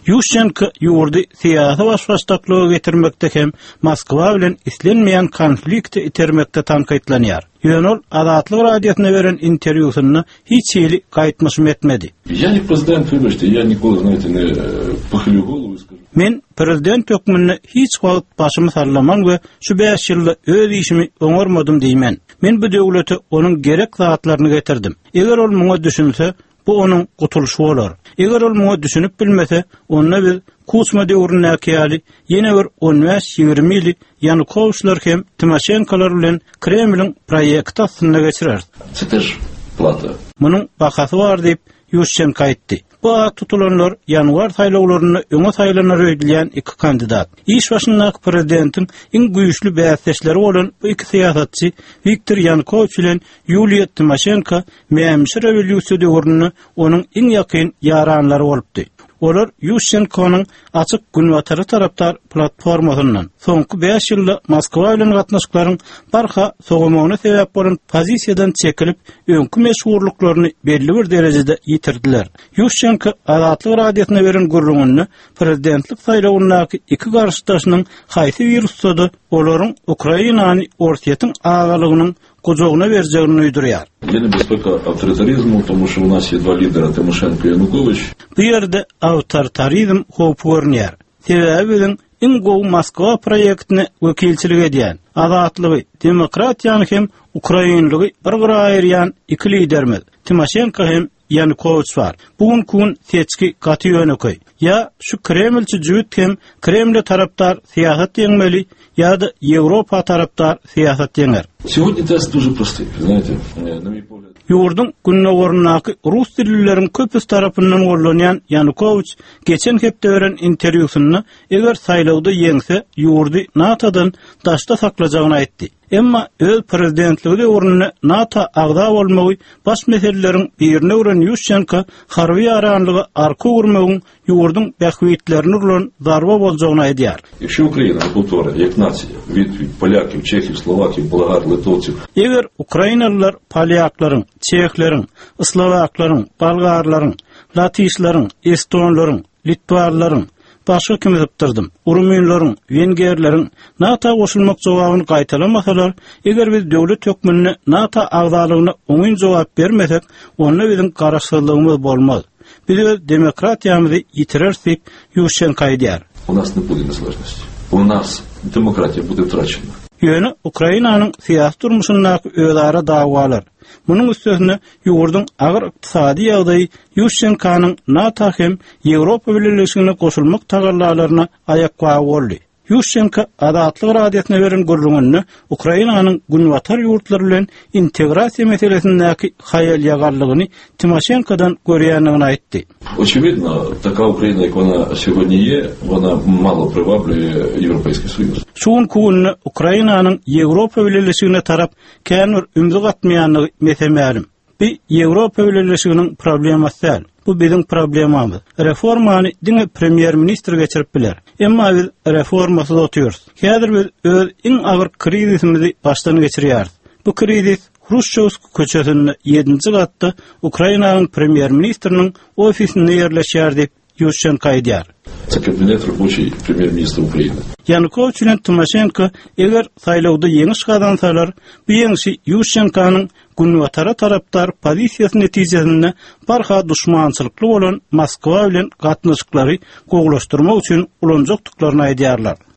Yushchenko ýurdy syýasy başbaşdaklyga getirmekde hem Moskwa bilen islenmeýän konflikti itermekde tanqidlanýar. Ýönol Azatlyk radiosyna beren interwýusyny hiç ýyly gaýtmaşym etmedi. Я не президент, вибачте, я ніколи, знаєте, не похилю голову і скажу. Men prezident hökmüne hiç wagt başymy sallaman we şu 5 ýylda öz işimi oňarmadym diýmen. Men bu döwlete onuň gerek zatlaryny getirdim. Eger ol muňa düşünse, bu onuň gutulşy bolar. Eger ol muňa düşünüp bilmese, onda biz Kusma döwrüne ýaly ýene bir 15-20 ýyly Yanukowyçlar hem Tymoshenkolar bilen Kremliň proýektasyna geçirer. Це теж плата. Munyň bakasy bar diýip Yushchenko aýtdy. Bu tutulanlar ýanwar saýlawlaryny öňe saýlanar öýdilýän iki kandidat. İş başyndaky prezidentiň iň güýçli bäsleşleri bolan bu iki syýasatçy Viktor Yanukovych bilen Yulia Tymoshenko meýemşi rewolýusiýa döwrüne onuň iň ýakyn ýaranlary bolupdy. Olar Yushchenko'nun açık günwatary taraptar platformasyndan soňky 5 ýylda Moskwa bilen gatnaşyklaryň barha soğumagyna sebäp bolan pozisiýadan çekilip öňkü meşhurlyklaryny belli bir derejede ýitirdiler. Yushchenko Azatlyk radiosyna beren gurrungyny prezidentlik saýlawyndaky iki garşydaşynyň haýsy virusda olaryň Ukrainany ortaýatyň agalygynyň кожогуна берjegini uydurýar. Є небезпека авторитаризму, тому що у нас є два лідери Тимошенко і Янукович. Bu ýerde awtoritarizm howpy görnýär. Sebäbi iň gowy Moskwa proýektine wekilçilik edýän, azatlygy, demokratiýany hem Ukrainlygy bir-bir aýyrýan iki lidermiz. Tymoshenko hem Yanukovych var. Bugun kun seçki gaty ýöneköy. Ya şu Kremlçi jüýt hem Kreml taraptar syýasat ýeňmeli, ya da Ýewropa taraptar syýasat ýeňer. Сьогодні тест дуже простий, знаєте, на мій погляд. Ýurdun günnägorundaky rus dillileriň köpüs tarapyndan gollanýan Yanukovych geçen hepde beren interwýusyny eger saýlawda ýeňse ýurdy NATO'dan daşda saklajagyny aýtdy. Emma öz prezidentligi döwrüne NATO agda bolmagy baş meseleleriň birine gören Yushchenko harby aranlygy arka urmagyň ýurdun bähwitlerini bilen zarba boljagyny aýdýar. Якщо Україна повторить, як нація, від поляків, чехів, словаків, болгар, литовців. Eger Ukrainalılar polyaklaryň, çehlaryň, slowaklaryň, balgarlaryň, latýşlaryň, estonlaryň, litwanlaryň başga kimi zıptırdım. Rumunlaryň, vengerleriň NATO goşulmak jogabyny gaýtalamasalar, eger biz döwlet hökmüne NATO agdalygyna oňyn jogap bermesek, onda biziň garaşdyrlygymyz bolmaz. Biz demokratiýamyzy ýitirersek, Yushchenko aýdýar. У нас не буде незалежності. У нас демократія буде втрачена. Ýöne Ukrainanyň syýasy durmuşyndaky özara dagwalar. Munyň üstüne ýurdun agyr ykdysady ýagdaýy Yushchenko'nun NATO hem Ýewropa Birleşigine goşulmak tagarlalaryna aýak bagy boldy. Yushchenko Azatlyk radiosyna beren gurrungyny Ukrainanyň günwatar ýurtlary bilen integrasiýa meselesindäki haýal ýagarlygyny Tymoshenko'dan görýänligini aýtdy. Очевидно, така Україна, як вона сьогодні є, вона мало приваблює Європейський Союз. Şuň kunny Ukrainanyň Ýewropa Birleşigine tarap känir ümidi gatmaýanlygy mesemälim. Bu Ýewropa Birleşiginiň problemasy däl. Bu biziň problemamyz. Reformany diňe premier ministr geçirip biler. Emma biz reformasy otýarys. Häzir biz öz iň agyr krizisimizi başdan geçirýäris. Bu krizis Hruşçovsk köçesinde 7-nji gatda Ukrainanyň premier ministriniň ofisinde ýerleşýär diýip Yushchenko aýdýar. Це кабінет робочий прем'єр-міністра України. Yanukovych bilen Tymoshenko eger saýlawda ýeňiş gazansalar, bu ýeňişi Yushchenko'nun günwatara taraptar pozisiýasy netijesinde barha duşmançylykly bolan Moskwa bilen gatnaşyklary goglaşdyrmak üçin ulanjakdyklaryny aýdýarlar.